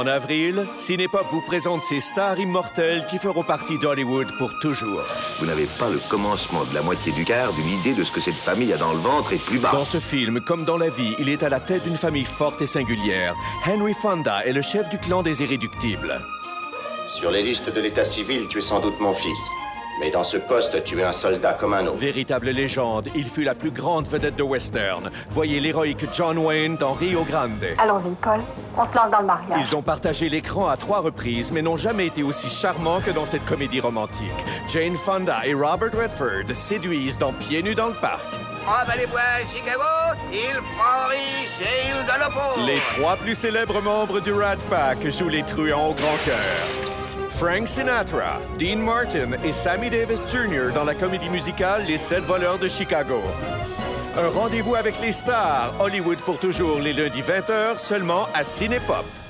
En avril, Cinépop vous présente ces stars immortelles qui feront partie d'Hollywood pour toujours. Vous n'avez pas le commencement de la moitié du quart d'une idée de ce que cette famille a dans le ventre et plus bas. Dans ce film, comme dans la vie, il est à la tête d'une famille forte et singulière. Henry Fonda est le chef du clan des Irréductibles. Sur les listes de l'état civil, tu es sans doute mon fils. Mais dans ce poste, tu es un soldat comme un autre. Véritable légende, il fut la plus grande vedette de western. Voyez l'héroïque John Wayne dans Rio Grande. Allons-y, Paul. On se lance dans le mariage. Ils ont partagé l'écran à 3 reprises, mais n'ont jamais été aussi charmants que dans cette comédie romantique. Jane Fonda et Robert Redford séduisent dans Pieds nus dans le parc. Emballez-vous à Chicago, il prend riche et il donne au pauvre. Les 3 plus célèbres membres du Rat Pack jouent les truands au grand cœur. Frank Sinatra, Dean Martin et Sammy Davis Jr. dans la comédie musicale Les 7 voleurs de Chicago. Un rendez-vous avec les stars, Hollywood pour toujours, les lundis 20h, seulement à Cinépop.